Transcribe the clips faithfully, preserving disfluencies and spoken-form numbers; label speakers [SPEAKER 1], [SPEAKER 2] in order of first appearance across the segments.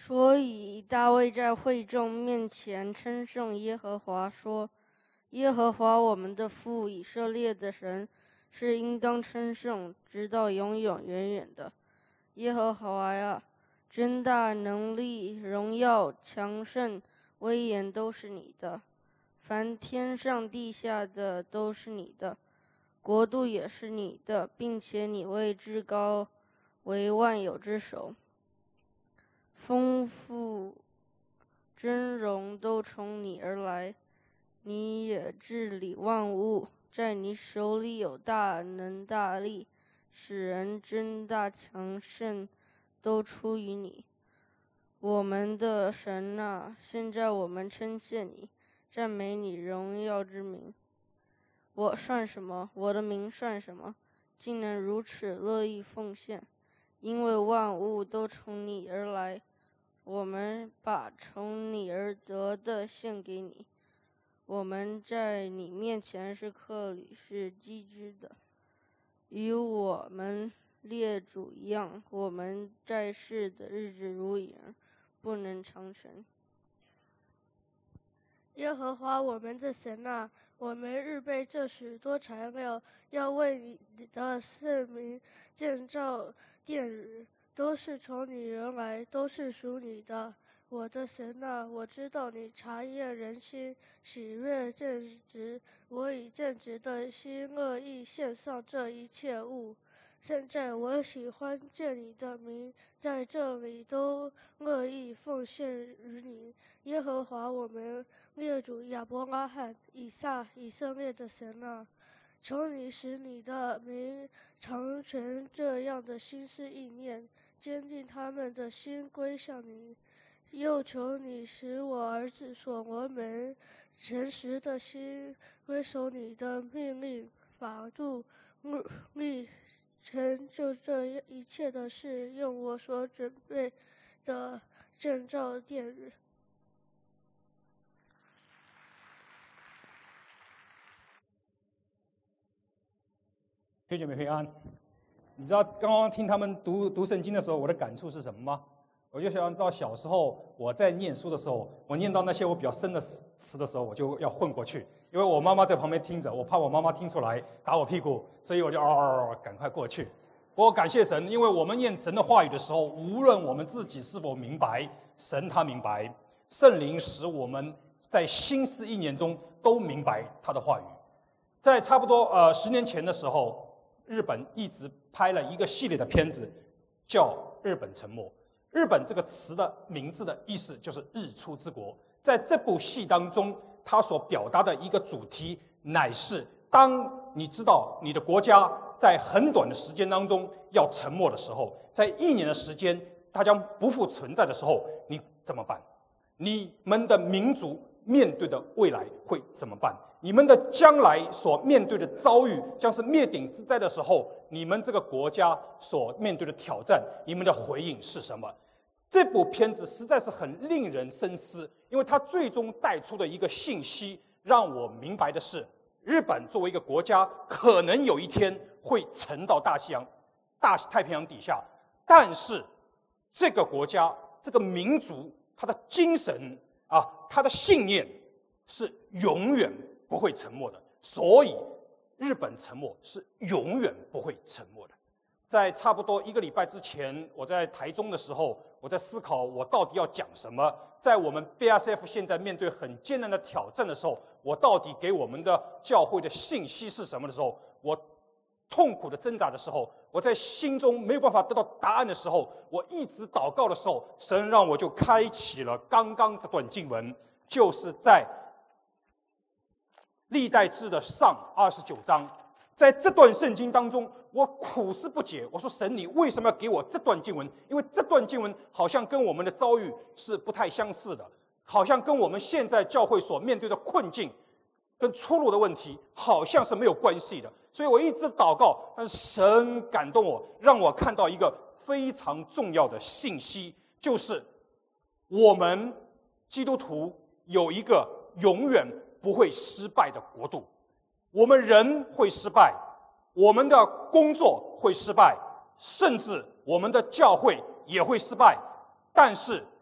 [SPEAKER 1] 所以大卫在会众面前称颂耶和华，说：耶和华我们的父，以色列的神，是应当称颂，直到永永远远的。耶和华呀，真大能力、荣耀、强盛、威严都是你的，凡天上地下的都是你的，国度也是你的，并且你为至高，为万有之首。丰富真荣都从你而来，你也治理万物，在你手里有大能大力，使人真大强盛都出于你。我们的神啊，现在我们称谢你，赞美你荣耀之名。我算什么？我的名算什么？竟能如此乐意奉献？因为万物都从你而来，我们把从你而得的献给你。我们在你面前是客旅，是寄居的，与我们列祖一样。我们在世的日子如影，不能长存。
[SPEAKER 2] 耶和华我们的神啊，我们预备这许多材料，要为你的圣名建造殿宇，都是从你而来，都是属你的。我的神啊，我知道你察验人心，喜悦正直。我以正直的心乐意献上这一切物。现在我喜欢见你的名，在这里都乐意奉献于你。耶和华我们列祖亚伯拉罕、以撒、以色列的神啊，求你使你的名常存这样的心思意念，坚定他们的心归向你。又求你使我儿子所罗门诚实的心归守你的命令、法度、律，成就这一切的事，用我所准备的建造殿宇。
[SPEAKER 3] 弟兄姐妹平安。你知道刚刚听他们读读圣经的时候，我的感触是什么吗？我就想到小时候我在念书的时候，我念到那些我比较深的词的时候，我就要混过去，因为我妈妈在旁边听着，我怕我妈妈听出来打我屁股，所以我就嗷嗷嗷赶快过去。不过感谢神，因为我们念神的话语的时候，无论我们自己是否明白，神他明白，圣灵使我们在心思意念中都明白他的话语。在差不多呃十年前的时候，日本一直拍了一个系列的片子，叫《日本沉没》。日本这个词的名字的意思就是日出之国。在这部戏当中，它所表达的一个主题，乃是当你知道你的国家在很短的时间当中要沉没的时候，在一年的时间它将不复存在的时候，你怎么办？你们的民族面对的未来会怎么办？你们的将来所面对的遭遇将是灭顶之灾的时候，你们这个国家所面对的挑战，你们的回应是什么？这部片子实在是很令人深思，因为它最终带出的一个信息，让我明白的是，日本作为一个国家，可能有一天会沉到大西洋、大太平洋底下，但是这个国家、这个民族，它的精神啊，它的信念是永远不会沉没的，所以日本沉没是永远不会沉没的。在差不多一个礼拜之前，我在台中的时候，我在思考我到底要讲什么。在我们 B S F 现在面对很艰难的挑战的时候，我到底给我们的教会的信息是什么的时候，我痛苦的挣扎的时候，我在心中没有办法得到答案的时候，我一直祷告的时候，神让我就开启了刚刚这段经文，就是在历代志的上二十九章。在这段圣经当中，我苦思不解，我说神，你为什么要给我这段经文？因为这段经文好像跟我们的遭遇是不太相似的，好像跟我们现在教会所面对的困境跟出路的问题好像是没有关系的。所以我一直祷告，但是神感动我，让我看到一个非常重要的信息，就是我们基督徒有一个永远不会失败的国度。我们人会失败，我们的工作会失败，甚至我们的教会也会失败，但是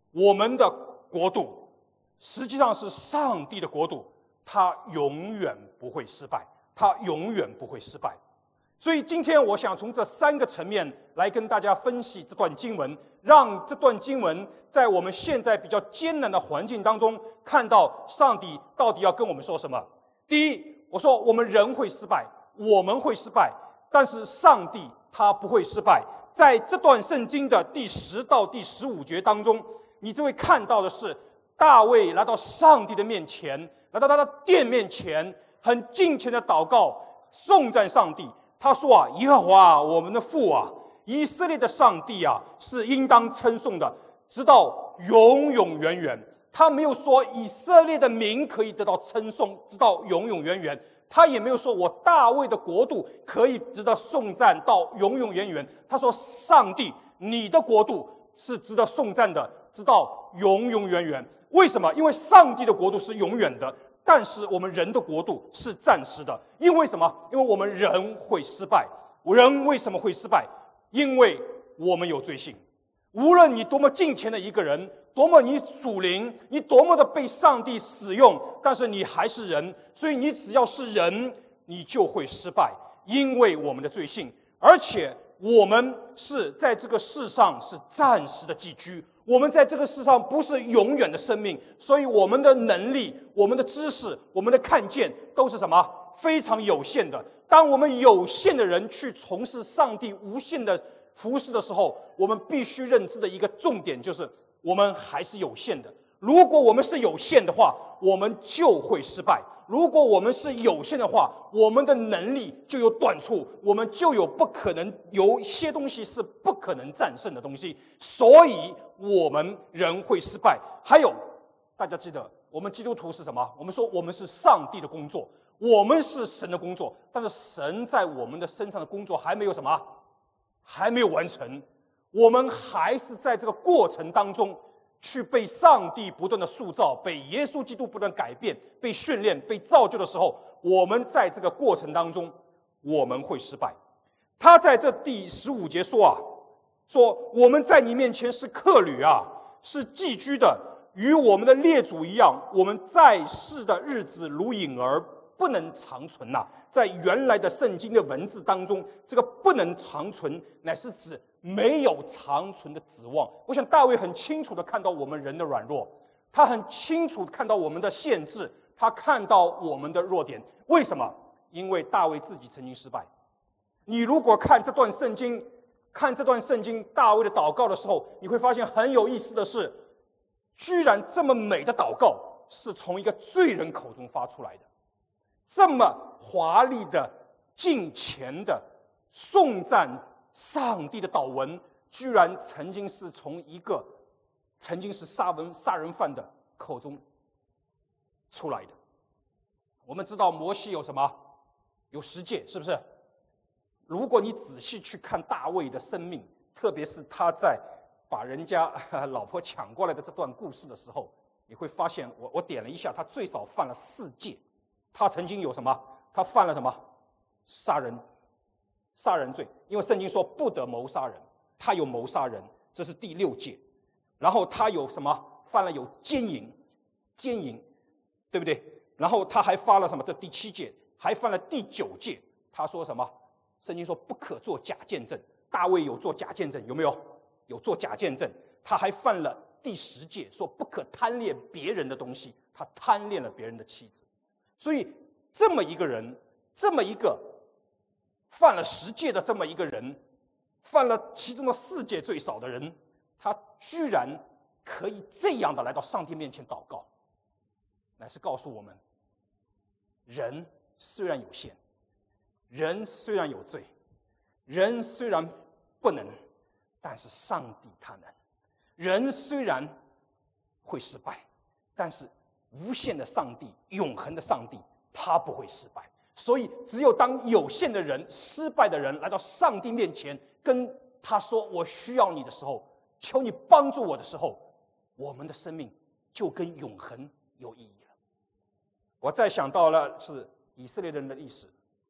[SPEAKER 3] 我们的国度实际上是上帝的国度，它永远不会失败，它永远不会失败。所以今天我想从这三个层面来跟大家分析这段经文，让这段经文在我们现在比较艰难的环境当中，看到上帝到底要跟我们说什么。第一，我说我们人会失败，我们会失败，但是上帝他不会失败。在这段圣经的第十到第十五节当中，你就会看到的是大卫来到上帝的面前，来到他的殿面前，很敬虔的祷告，颂赞上帝。他说啊，耶和华啊，我们的父啊，以色列的上帝啊，是应当称颂的，直到永永远远。他没有说以色列的名可以得到称颂，直到永永远远。他也没有说我大卫的国度可以值得颂赞到永永远远。他说，上帝，你的国度是值得颂赞的，直到永永远远。为什么？因为上帝的国度是永远的，但是我们人的国度是暂时的。因为什么？因为我们人会失败。人为什么会失败？因为我们有罪性。无论你多么敬虔的一个人，多么你属灵，你多么的被上帝使用，但是你还是人。所以你只要是人，你就会失败，因为我们的罪性。而且我们是在这个世上是暂时的寄居，我们在这个世上不是永远的生命，所以我们的能力、我们的知识、我们的看见都是什么？非常有限的。当我们有限的人去从事上帝无限的服事的时候，我们必须认知的一个重点就是，我们还是有限的。如果我们是有限的话，我们就会失败；如果我们是有限的话，我们的能力就有短处，我们就有不可能，有一些东西是不可能战胜的东西，所以我们人会失败。还有，大家记得，我们基督徒是什么？我们说我们是上帝的工作，我们是神的工作，但是神在我们的身上的工作还没有什么？还没有完成，我们还是在这个过程当中去被上帝不断的塑造，被耶稣基督不断改变，被训练，被造就的时候，我们在这个过程当中我们会失败。他在这第十五节说啊，说我们在你面前是客旅啊，是寄居的，与我们的列祖一样，我们在世的日子如影儿，不能长存呐、啊。在原来的圣经的文字当中，这个不能长存乃是指没有长存的指望。我想大卫很清楚地看到我们人的软弱，他很清楚地看到我们的限制，他看到我们的弱点。为什么？因为大卫自己曾经失败。你如果看这段圣经，看这段圣经大卫的祷告的时候，你会发现很有意思的是，居然这么美的祷告是从一个罪人口中发出来的。这么华丽的敬虔的颂赞上帝的祷文，居然曾经是从一个曾经是杀人杀人犯的口中出来的。我们知道摩西有什么？有十诫，是不是？如果你仔细去看大卫的生命，特别是他在把人家老婆抢过来的这段故事的时候，你会发现，我我点了一下，他最少犯了四戒。他曾经有什么？他犯了什么？杀人，杀人罪。因为圣经说不得谋杀人，他有谋杀人，这是第六戒。然后他有什么？犯了有奸淫，奸淫，对不对？然后他还发了什么？这第七戒，还犯了第九戒。他说什么？圣经说不可做假见证。大卫有做假见证，有没有？有做假见证。他还犯了第十戒，说不可贪恋别人的东西，他贪恋了别人的妻子。所以这么一个人，这么一个犯了十戒的这么一个人，犯了其中的四戒最少的人，他居然可以这样的来到上帝面前祷告，乃是告诉我们，人虽然有限，人虽然有罪，人虽然不能，但是上帝他能。人虽然会失败，但是无限的上帝，永恒的上帝，他不会失败。所以只有当有限的人、失败的人来到上帝面前，跟他说我需要你的时候，求你帮助我的时候，我们的生命就跟永恒有意义了。我再想到了是以色列人的历史。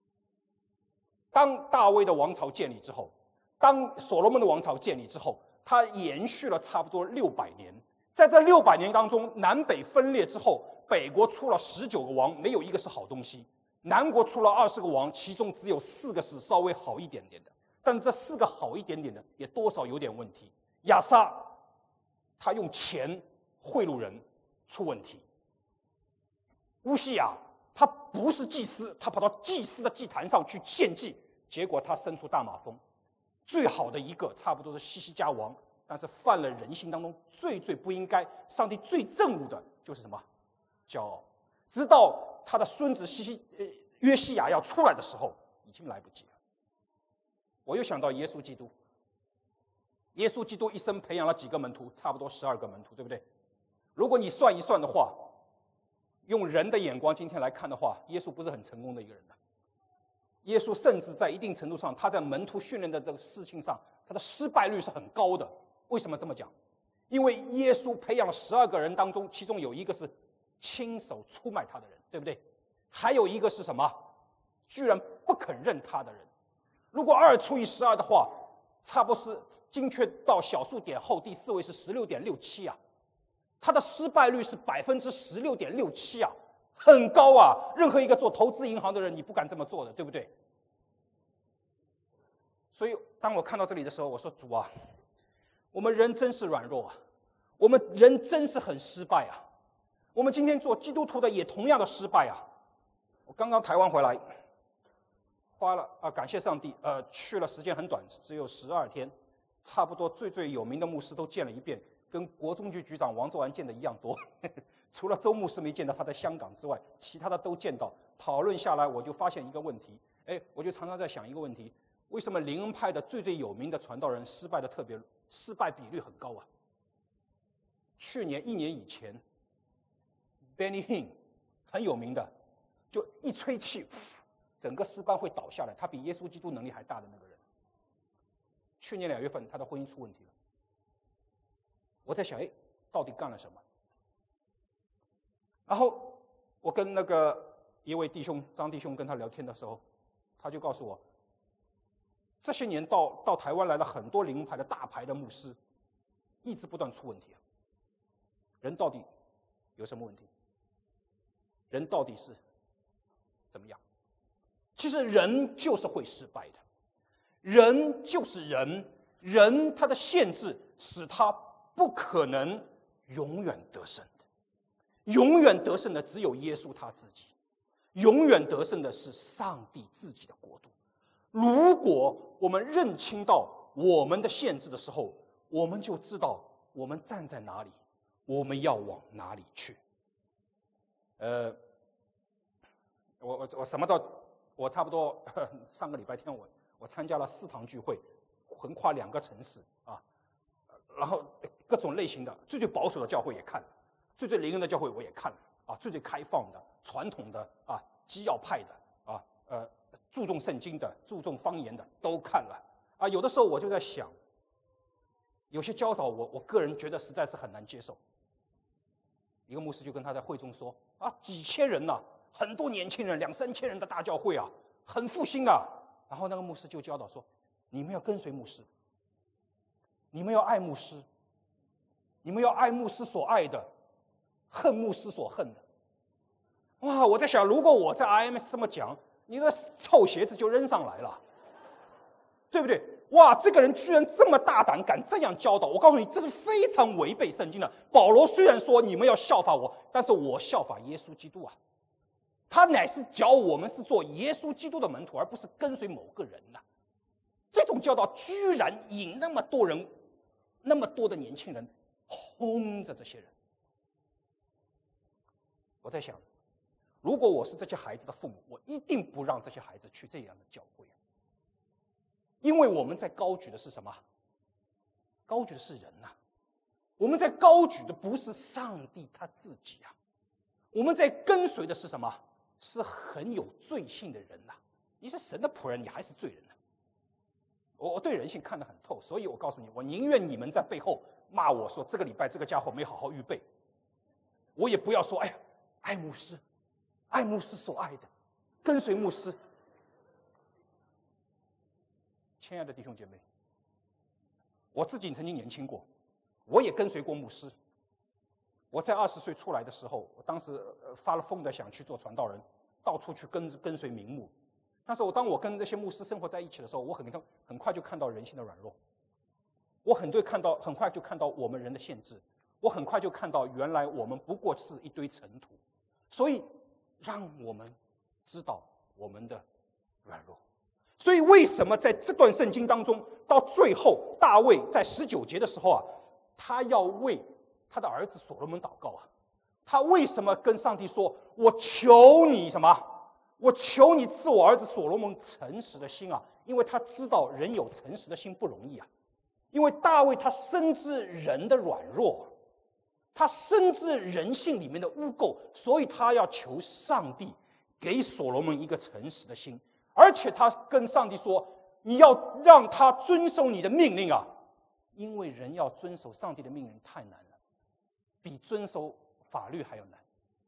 [SPEAKER 3] 当大卫的王朝建立之后，当所罗门的王朝建立之后，他延续了差不多六百年。 在这六百年当中，南北分裂之后，北国出了十九个王，没有一个是好东西；南国出了二十个王，其中只有四个是稍微好一点点的。但这四个好一点点的，也多少有点问题。亚撒他用钱贿赂人，出问题。乌西雅他不是祭司，他跑到祭司的祭坛上去献祭，结果他生出大马蜂。最好的一个差不多是西西家王，但是犯了人性当中最最不应该、上帝最憎恶的就是什么？骄傲。直到他的孙子西西呃约西亚要出来的时候，已经来不及了。我又想到耶稣基督，耶稣基督一生培养了几个门徒？差不多十二个门徒，对不对？如果你算一算的话，用人的眼光今天来看的话，耶稣不是很成功的一个人的。耶稣甚至在一定程度上，他在门徒训练的这个事情上，他的失败率是很高的。为什么这么讲？因为耶稣培养了十二个人当中，其中有一个是亲手出卖他的人，对不对？还有一个是什么？居然不肯认他的人。如果二除以十二的话，差不多是精确到小数点后第四位是十六点六七啊，他的失败率是百分之十六点六七啊，很高啊！任何一个做投资银行的人，你不敢这么做的，对不对？所以当我看到这里的时候，我说主啊，我们人真是软弱啊，我们人真是很失败啊，我们今天做基督徒的也同样的失败啊。我刚刚台湾回来。花了啊，感谢上帝，呃，去了时间很短，只有十二天，差不多最最有名的牧师都见了一遍，跟国中局局长王作安见的一样多，除了周牧师没见到他在香港之外，其他的都见到。讨论下来，我就发现一个问题，哎，我就常常在想一个问题：为什么灵恩派的最最有名的传道人失败的特别，失败比率很高啊？去年一年以前 ，Benny Hinn 很有名的，就一吹气。整个诗班会倒下来，他比耶稣基督能力还大的那个人。去年两月份，他的婚姻出问题了。我在想，哎，到底干了什么？然后我跟那个一位弟兄张弟兄跟他聊天的时候，他就告诉我，这些年到到台湾来了很多灵恩派的大牌的牧师，一直不断出问题啊。人到底有什么问题？人到底是怎么样？其实人就是会失败的，人就是人，人他的限制使他不可能永远得胜的，永远得胜的只有耶稣他自己，永远得胜的是上帝自己的国度。如果我们认清到我们的限制的时候，我们就知道我们站在哪里，我们要往哪里去。呃，我我我什么都。我差不多上个礼拜天我我参加了四堂聚会，横跨两个城市啊，然后各种类型的，最最保守的教会也看了，最最灵恩的教会我也看了啊，最最开放的、传统的啊、基要派的啊、呃注重圣经的、注重方言的都看了啊。有的时候我就在想，有些教导我我个人觉得实在是很难接受。一个牧师就跟他在会中说啊，几千人呐、啊。很多年轻人，两三千人的大教会啊，很复兴啊。然后那个牧师就教导说：“你们要跟随牧师，你们要爱牧师，你们要爱牧师所爱的，恨牧师所恨的。”哇！我在想，如果我在 I M S 这么讲，你的臭鞋子就扔上来了，对不对？哇！这个人居然这么大胆，敢这样教导！我告诉你，这是非常违背圣经的。保罗虽然说你们要效法我，但是我效法耶稣基督啊。他乃是教我们是做耶稣基督的门徒，而不是跟随某个人呐、啊。这种教导居然引那么多人，那么多的年轻人轰着这些人。我在想，如果我是这些孩子的父母，我一定不让这些孩子去这样的教会，因为我们在高举的是什么？高举的是人呐、啊，我们在高举的不是上帝他自己啊，我们在跟随的是什么？是很有罪性的人呐、啊！你是神的仆人，你还是罪人呢、啊？我我对人性看得很透，所以我告诉你，我宁愿你们在背后骂我说这个礼拜这个家伙没好好预备，我也不要说哎呀，爱牧师，爱牧师所爱的，跟随牧师。亲爱的弟兄姐妹，我自己曾经年轻过，我也跟随过牧师， 我在二十岁出来的时候，我当时发了疯的想去做传道人，到处去跟跟随名牧。但是我当我跟这些牧师生活在一起的时候，我很很快就看到人性的软弱，我很对看到很快就看到我们人的限制，我很快就看到原来我们不过是一堆尘土，所以让我们知道我们的软弱。所以为什么在这段圣经当中，到最后大卫在十九节的时候啊，他要为他的儿子所罗门祷告啊？他为什么跟上帝说：“我求你什么？我求你赐我儿子所罗门诚实的心啊！”因为他知道人有诚实的心不容易啊。因为大卫他深知人的软弱，他深知人性里面的污垢，所以他要求上帝给所罗门一个诚实的心。而且他跟上帝说：“你要让他遵守你的命令啊！”因为人要遵守上帝的命令太难了，比遵守法律还要难。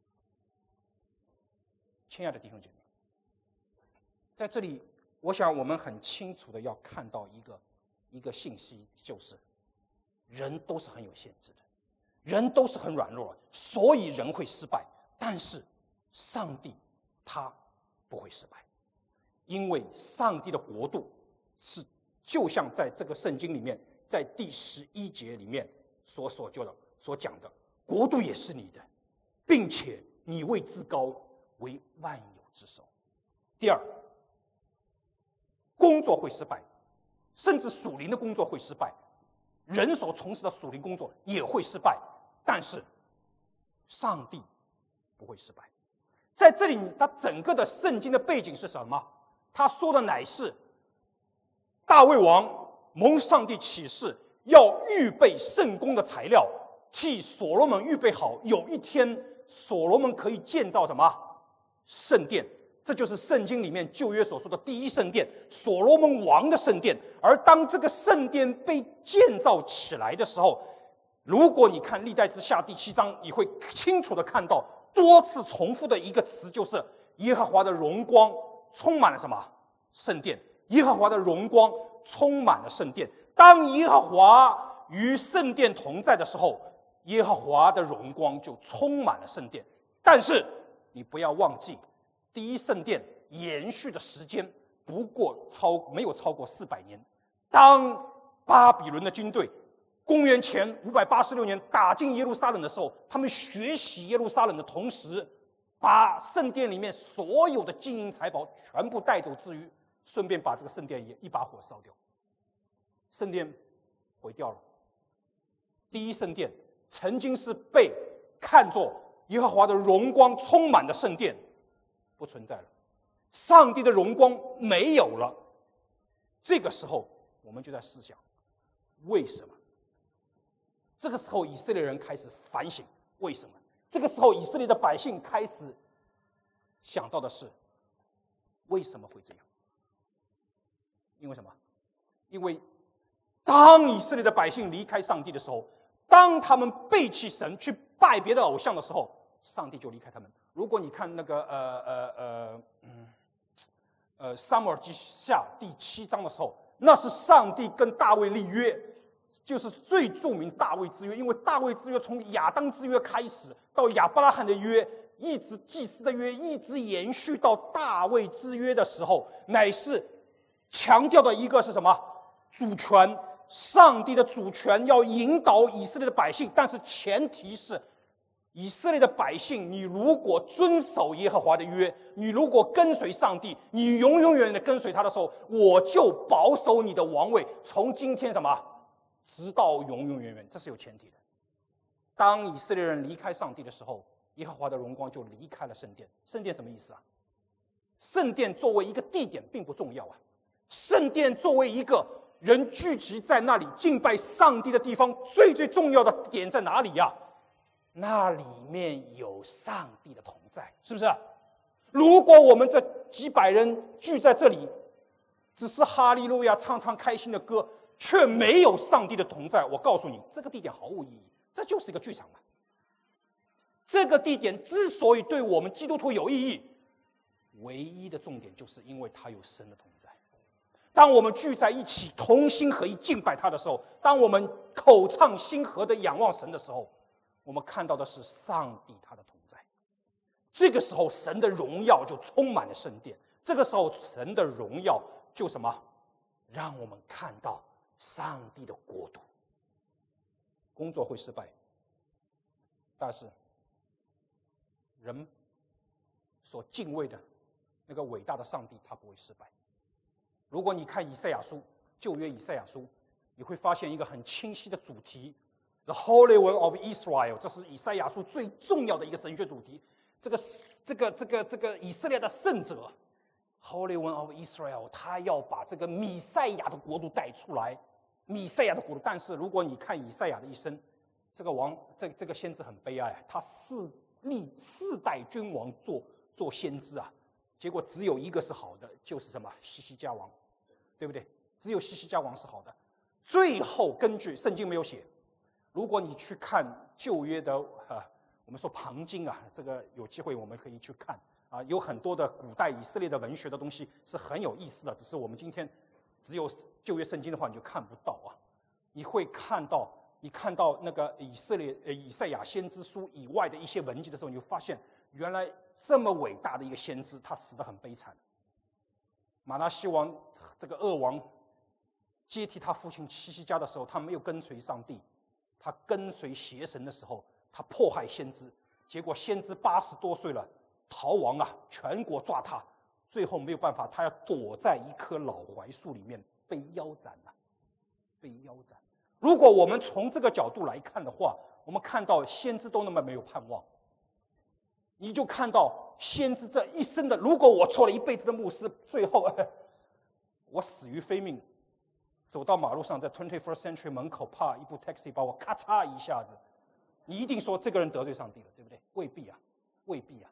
[SPEAKER 3] 亲爱的弟兄姐妹，在这里，我想我们很清楚的要看到一个一个信息，就是人都是很有限制的，人都是很软弱的，所以人会失败。但是上帝他不会失败，因为上帝的国度是就像在这个圣经里面，在第十一节里面所所就的所讲的，国度也是你的，并且你为至高为万有之首。第二，工作会失败，甚至属灵的工作会失败，人所从事的属灵工作也会失败，但是上帝不会失败。在这里，他整个的圣经的背景是什么？他说的乃是大卫王蒙上帝启示，要预备圣工的材料，替所罗门预备好，有一天所罗门可以建造什么？圣殿。这就是圣经里面旧约所说的第一圣殿，所罗门王的圣殿。而当这个圣殿被建造起来的时候，如果你看历代志下第七章，你会清楚的看到多次重复的一个词，就是耶和华的荣光充满了什么？圣殿。耶和华的荣光充满了圣殿。当耶和华与圣殿同在的时候，耶和华的荣光就充满了圣殿。但是你不要忘记，第一圣殿延续的时间不过超没有超过四百年。当巴比伦的军队公元前五百八十六年打进耶路撒冷的时候，他们学习耶路撒冷的同时，把圣殿里面所有的金银财宝全部带走之余，顺便把这个圣殿也一把火烧掉，圣殿毁掉了。第一圣殿曾经是被看作耶和华的荣光充满的圣殿，不存在了，上帝的荣光没有了。这个时候我们就在思想，为什么？这个时候以色列人开始反省，为什么？这个时候以色列的百姓开始想到的是，为什么会这样？因为什么？因为当以色列的百姓离开上帝的时候，当他们背弃神去拜别的偶像的时候，上帝就离开他们。如果你看那个呃呃呃嗯呃撒母耳记下第七章的时候，那是上帝跟大卫立约，就是最著名大卫之约。因为大卫之约从亚当之约开始，到亚伯拉罕的约，一直祭司的约，一直延续到大卫之约的时候，乃是强调的一个是什么？主权。上帝的主权要引导以色列的百姓，但是前提是以色列的百姓，你如果遵守耶和华的约，你如果跟随上帝，你永永远远的跟随他的时候，我就保守你的王位，从今天什么直到永永远远，这是有前提的。当以色列人离开上帝的时候，耶和华的荣光就离开了圣殿。圣殿什么意思啊？圣殿作为一个地点并不重要啊，圣殿作为一个人聚集在那里敬拜上帝的地方，最最重要的点在哪里呀、啊？那里面有上帝的同在，是不是？如果我们这几百人聚在这里，只是哈利路亚唱唱开心的歌，却没有上帝的同在，我告诉你，这个地点毫无意义，这就是一个剧场嘛。这个地点之所以对我们基督徒有意义，唯一的重点就是因为它有神的同在。当我们聚在一起同心合一敬拜他的时候，当我们口唱心和的仰望神的时候， 我们看到的是上帝他的同在。这个时候，神的荣耀就充满了圣殿。这个时候，神的荣耀就什么？让我们看到上帝的国度。工作会失败，但是人所敬畏的那个伟大的上帝，他不会失败。如果你看以赛亚书，旧约以赛亚书，你会发现一个很清晰的主题 ：The Holy One of Israel， 这是以赛亚书最重要的一个神学主题。这个这个这个这个以色列的圣者 ，Holy One of Israel， 他要把这个弥赛亚的国度带出来，弥赛亚的国度。但是如果你看以赛亚的一生，这个王，这这个先知很悲哀，他四历四代君王做做先知啊，结果只有一个是好的，就是什么西西家王，对不对？只有西西家王是好的。最后根据圣经没有写，如果你去看旧约的啊。我们说旁经啊，这个有机会我们可以去看啊，有很多的古代以色列的文学的东西是很有意思的，只是我们今天只有旧约圣经的话你就看不到啊。你会看到，你看到那个以色列呃以赛亚先知书以外的一些文集的时候，你就发现原来这么伟大的一个先知，他死得很悲惨。马拿西王这个恶王接替他父亲西西家的时候，他没有跟随上帝，他跟随邪神的时候。他迫害先知，结果先知八十多岁了，逃亡啊，全国抓他，最后没有办法，他要躲在一棵老槐树里面被腰斩了，被腰斩。如果我们从这个角度来看的话，我们看到先知都那么没有盼望，你就看到先知这一生的，如果我做了一辈子的牧师，最后我死于非命，走到马路上，在 twenty-first century 门口，怕一部 taxi 把我咔嚓一下子。你一定说这个人得罪上帝了，对不对？未必啊，未必啊。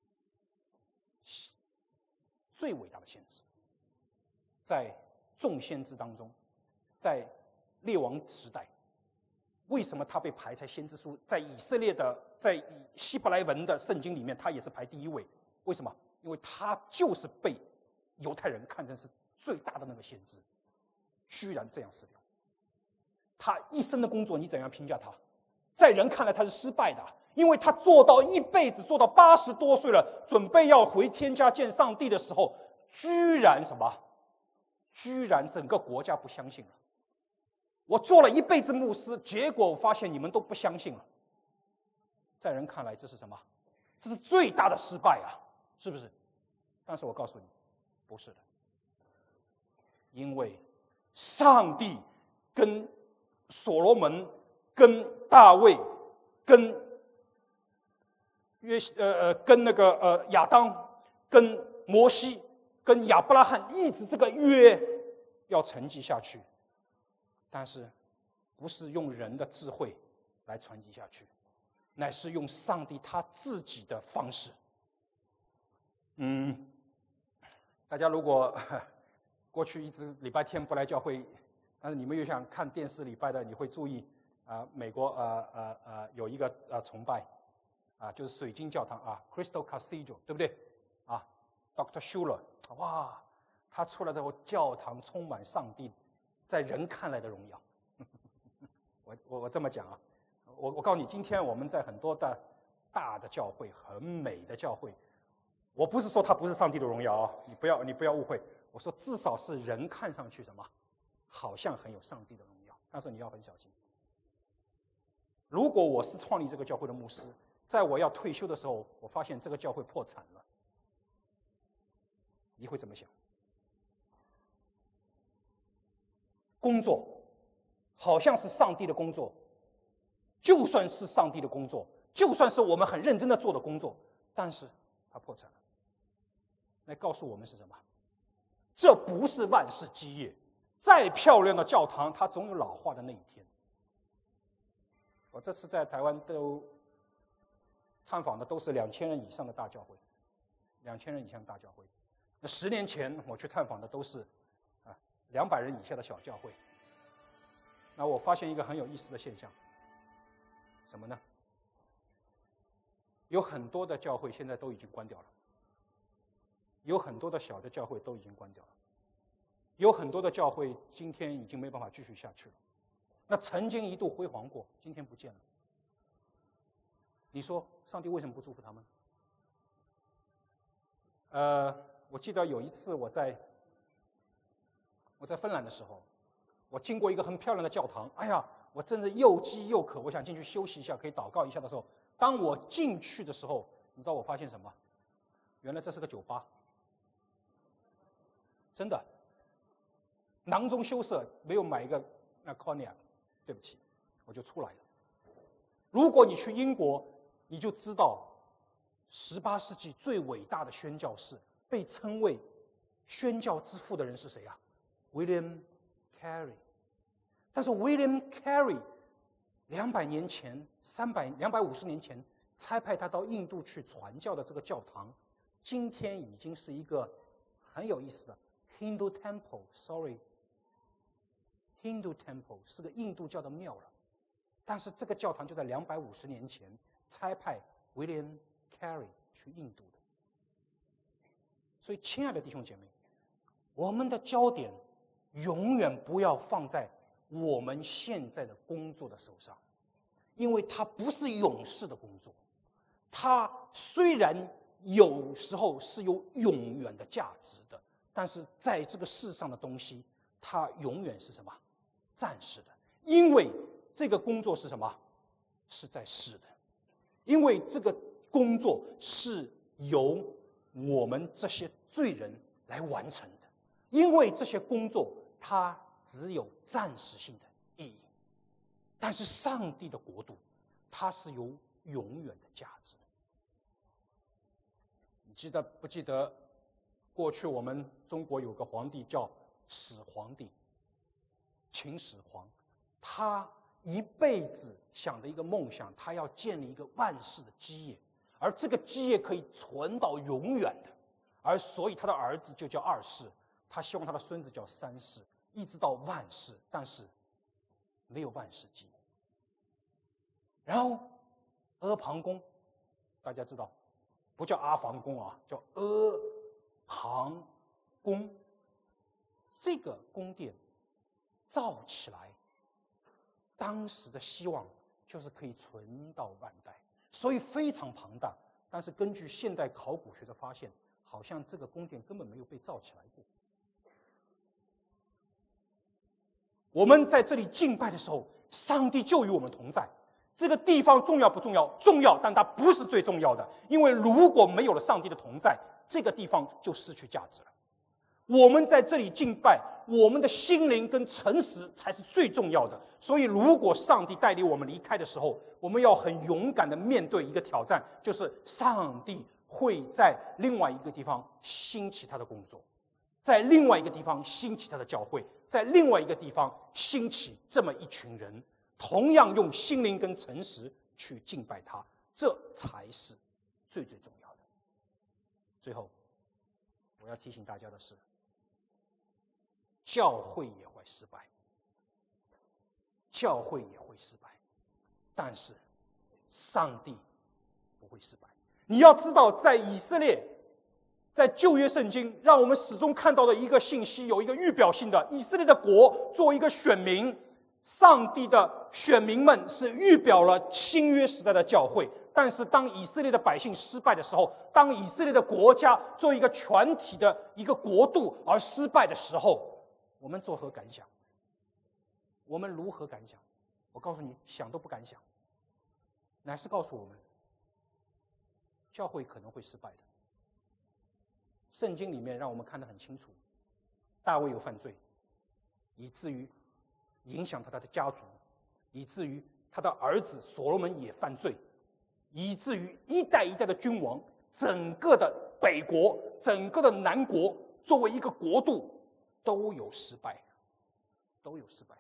[SPEAKER 3] 最伟大的先知，在众先知当中，在列王时代，为什么他被排在先知书？在以色列的，在希伯来文的圣经里面，他也是排第一位。为什么？因为他就是被犹太人看成是最大的那个先知，居然这样死掉。他一生的工作，你怎样评价他？在人看来他是失败的，因为他做到一辈子，做到八十多岁了，准备要回天家见上帝的时候，居然什么？居然整个国家不相信了。我做了一辈子牧师，结果我发现你们都不相信了。在人看来这是什么？这是最大的失败啊，是不是？但是我告诉你，不是的，因为上帝跟所罗门。跟大卫，跟约呃呃，跟那个呃亚当，跟摩西，跟亚伯拉罕，一直这个约要承继下去，但是不是用人的智慧来传递下去，乃是用上帝他自己的方式。嗯，大家如果过去一直礼拜天不来教会，但是你们又想看电视礼拜的，你会注意。啊、呃，美国呃呃呃有一个呃崇拜，啊、呃，就是水晶教堂啊 ，Crystal Cathedral， 对不对？啊 ，Doctor Schuller， 哇，他出来之后，教堂充满上帝在人看来的荣耀。我我我这么讲啊，我我告诉你，今天我们在很多的大的教会，很美的教会，我不是说它不是上帝的荣耀啊，你不要你不要误会，我说至少是人看上去什么，好像很有上帝的荣耀，但是你要很小心。如果我是创立这个教会的牧师，在我要退休的时候，我发现这个教会破产了，你会怎么想？工作好像是上帝的工作，就算是上帝的工作，就算是我们很认真的做的工作，但是它破产了。来告诉我们是什么？这不是万事基业，再漂亮的教堂，它总有老化的那一天。我这次在台湾都探访的都是两千人以上的大教会，两千人以上的大教会。那十年前我去探访的都是啊两百人以下的小教会。那我发现一个很有意思的现象，什么呢？有很多的教会现在都已经关掉了，有很多的小的教会都已经关掉了，有很多的教会今天已经没办法继续下去了。那曾经一度辉煌过，今天不见了。 你说上帝为什么不祝福他们？呃，我记得有一次我在我在芬兰的时候，我经过一个很漂亮的教堂，哎呀，我真是又饥又渴，我想进去休息一下，可以祷告一下的时候，当我进去的时候，你知道我发现什么？原来这是个酒吧，真的，囊中羞涩，没有买一个那 cognac， 对不起，我就出来了。如果你去英国，你就知道十八世纪最伟大的宣教士，被称为宣教之父的人是谁啊？ William Carey。 但是 William Carey 两百年前、三百、两百五十年前差派他到印度去传教的这个教堂，今天已经是一个很有意思的 Hindu Temple。Sorry，Hindu Temple 是个印度教的庙了。但是这个教堂就在两百五十年前差派 William Carey 去印度的。所以，亲爱的弟兄姐妹，我们的焦点永远不要放在我们现在的工作的手上，因为它不是永世的工作。它虽然有时候是有永远的价值的，但是在这个世上的东西，它永远是什么？暂时的。因为这个工作是什么？是在世的。因为这个工作是由我们这些罪人来完成的。因为这些工作它只有暂时性的意义，但是上帝的国度它是有永远的价值。你记得不记得过去我们中国有个皇帝叫始皇帝，秦始皇，他一辈子想的一个梦想，他要建立一个万世的基业，而这个基业可以存到永远的，而所以他的儿子就叫二世，他希望他的孙子叫三世，一直到万世，但是没有万世基业。然后阿房宫，大家知道不叫阿房宫啊，叫阿房宫。这个宫殿造起来，当时的希望就是可以存到万代，所以非常庞大。但是根据现代考古学的发现，好像这个宫殿根本没有被造起来过。我们在这里敬拜的时候，上帝就与我们同在。这个地方重要不重要？重要，但它不是最重要的。因为如果没有了上帝的同在，这个地方就失去价值了。我们在这里敬拜，我们的心灵跟诚实才是最重要的。所以如果上帝带领我们离开的时候，我们要很勇敢的面对一个挑战，就是上帝会在另外一个地方兴起他的工作，在另外一个地方兴起他的教会，在另外一个地方兴起这么一群人，同样用心灵跟诚实去敬拜他，这才是最最重要的。最后我要提醒大家的是，教会也会失败，教会也会失败，但是上帝不会失败。你要知道，在以色列，在旧约圣经让我们始终看到的一个信息，有一个预表性的，以色列的国作为一个选民，上帝的选民们是预表了新约时代的教会。但是当以色列的百姓失败的时候，当以色列的国家作为一个全体的一个国度而失败的时候，我们作何感想？我们如何感想？我告诉你，想都不敢想。乃是告诉我们，教会可能会失败的。圣经里面让我们看得很清楚，大卫有犯罪，以至于影响他的家族，以至于他的儿子所罗门也犯罪，以至于一代一代的君王，整个的北国，整个的南国，作为一个国度，都有失败，都有失败。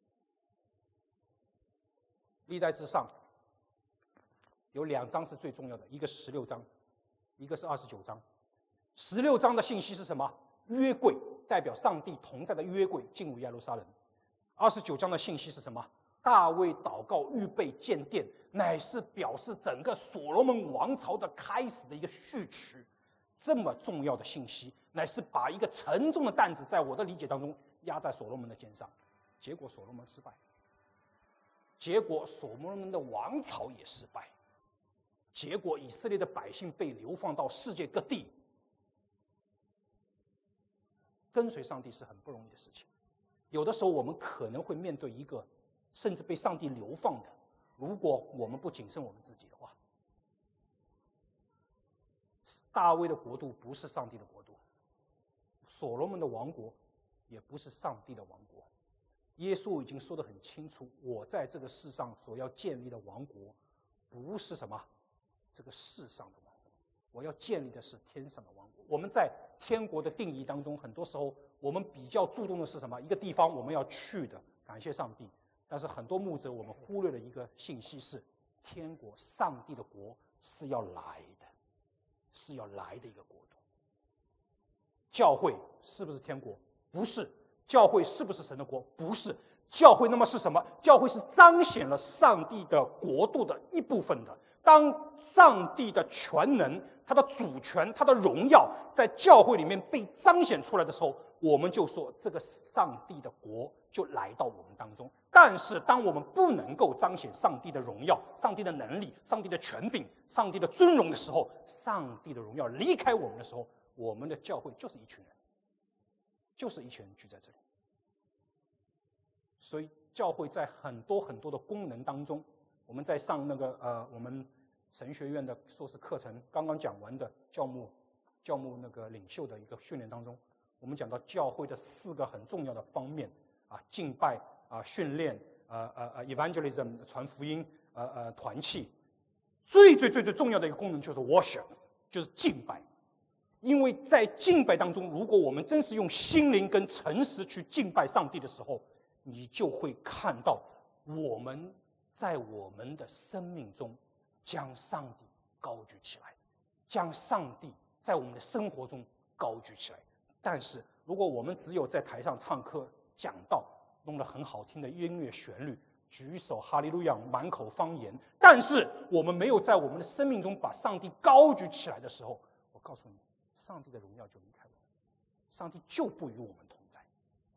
[SPEAKER 3] 历代之上有两章是最重要的，一个是十六章，一个是二十九章。十六章的信息是什么？约柜，代表上帝同在的约柜进入耶路撒冷。二十九章的信息是什么？大卫祷告预备建殿，乃是表示整个所罗门王朝的开始的一个序曲。这么重要的信息，乃是把一个沉重的担子，在我的理解当中压在所罗门的肩上。结果所罗门失败，结果所罗门的王朝也失败。 结果以色列的百姓被流放到世界各地。跟随上帝是很不容易的事情，有的时候我们可能会面对一个甚至被上帝流放的，如果我们不谨慎我们自己的话。大卫的国度不是上帝的国度，所罗门的王国也不是上帝的王国。耶稣已经说得很清楚，我在这个世上所要建立的王国不是什么这个世上的王国，我要建立的是天上的王国。我们在天国的定义当中，很多时候我们比较注重的是什么？一个地方我们要去的，感谢上帝。但是很多牧者我们忽略了一个信息是，天国上帝的国是要来的，是要来的一个国度。教会是不是天国？不是。教会是不是神的国？不是。教会那么是什么？教会是彰显了上帝的国度的一部分的。当上帝的全能、他的主权、他的荣耀在教会里面被彰显出来的时候，我们就说这个上帝的国就来到我们当中。但是当我们不能够彰显上帝的荣耀、上帝的能力、上帝的权柄、上帝的尊荣的时候，上帝的荣耀离开我们的时候，我们的教会就是一群人，就是一群人聚在这里。所以教会在很多很多的功能当中，我们在上那个呃我们神学院的硕士课程刚刚讲完的教牧教牧那个领袖的一个训练当中，我们讲到教会的四个很重要的方面啊，敬拜啊，训练呃呃呃 evangelism 传福音呃呃团契，最最最最重要的一个功能就是 worship， 就是敬拜。因为在敬拜当中，如果我们真是用心灵跟诚实去敬拜上帝的时候，你就会看到我们在我们的生命中将上帝高举起来，将上帝在我们的生活中高举起来。但是如果我们只有在台上唱歌讲道，弄得很好听的音乐旋律，举手哈利路亚，满口方言，但是我们没有在我们的生命中把上帝高举起来的时候，我告诉你，上帝的荣耀就离开我们，上帝就不与我们同在。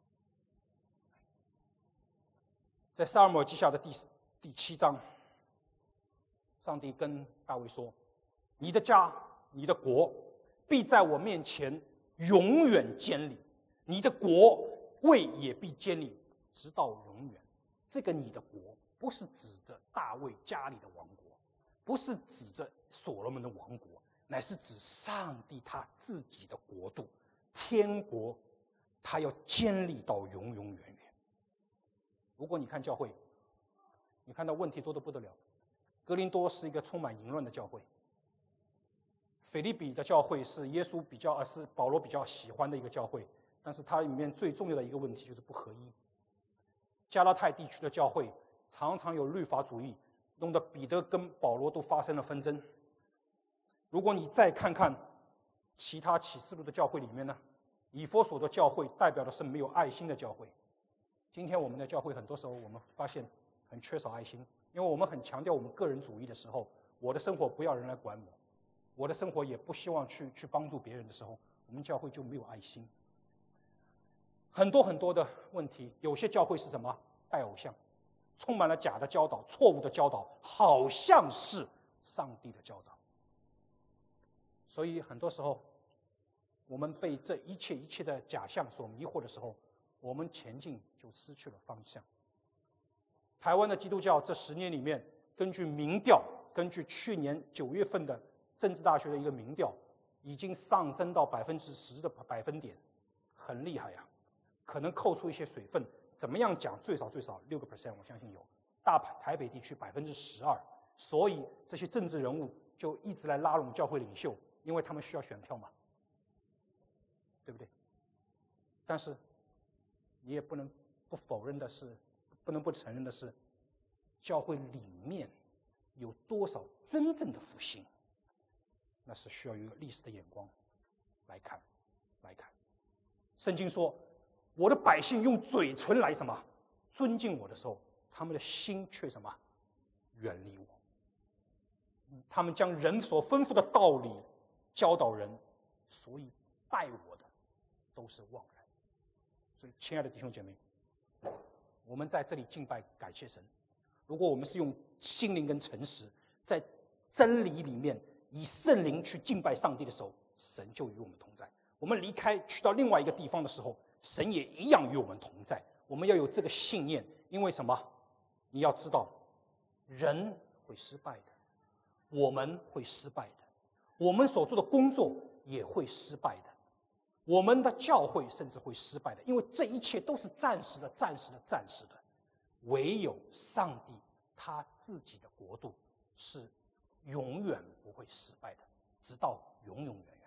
[SPEAKER 3] 在撒母耳记下的第第七章，上帝跟大卫说：“你的家、你的国必在我面前永远坚立，你的国位也必坚立，直到永远。”这个你的国不是指着大卫家里的王国，不是指着所罗门的王国，乃是指上帝他自己的国度，天国，他要坚立到永永远远。如果你看教会，你看到问题多得不得了。哥林多是一个充满淫乱的教会，腓立比的教会是耶稣比较呃是保罗比较喜欢的一个教会，但是它里面最重要的一个问题就是不合一。加拉太地区的教会常常有律法主义，弄得彼得跟保罗都发生了纷争。如果你再看看其他启示录的教会里面呢，以弗所的教会代表的是没有爱心的教会。今天我们的教会很多时候我们发现很缺少爱心，因为我们很强调我们个人主义的时候，我的生活不要人来管我，我的生活也不希望去去帮助别人的时候，我们教会就没有爱心。很多很多的问题，有些教会是什么？拜偶像，充满了假的教导、错误的教导，好像是上帝的教导。所以很多时候我们被这一切一切的假象所迷惑的时候，我们前进就失去了方向。台湾的基督教这十年里面，根据民调，根据去年九月份的政治大学的一个民调，已经上升到百分之十的百分点，很厉害呀、啊！可能扣除一些水分，怎么样讲，最少最少六个 percent， 我相信有。大台北地区百分之十二，所以这些政治人物就一直来拉拢教会领袖，因为他们需要选票嘛，对不对？但是你也不能不否认的是，不能不承认的是，教会里面有多少真正的复兴，那是需要有一个历史的眼光来看，来看。圣经说，我的百姓用嘴唇来什么尊敬我的时候，他们的心却什么远离我。他们将人所吩咐的道理教导人，所以拜我的都是妄然。所以，亲爱的弟兄姐妹，我们在这里敬拜感谢神。如果我们是用心灵跟诚实，在真理里面，以圣灵去敬拜上帝的时候，神就与我们同在。我们离开去到另外一个地方的时候，神也一样与我们同在。我们要有这个信念，因为什么？你要知道，人会失败的，我们会失败的，我们所做的工作也会失败的，我们的教会甚至会失败的，因为这一切都是暂时的、暂时的、暂时的。唯有上帝他自己的国度是永远不会失败的，直到永永远远。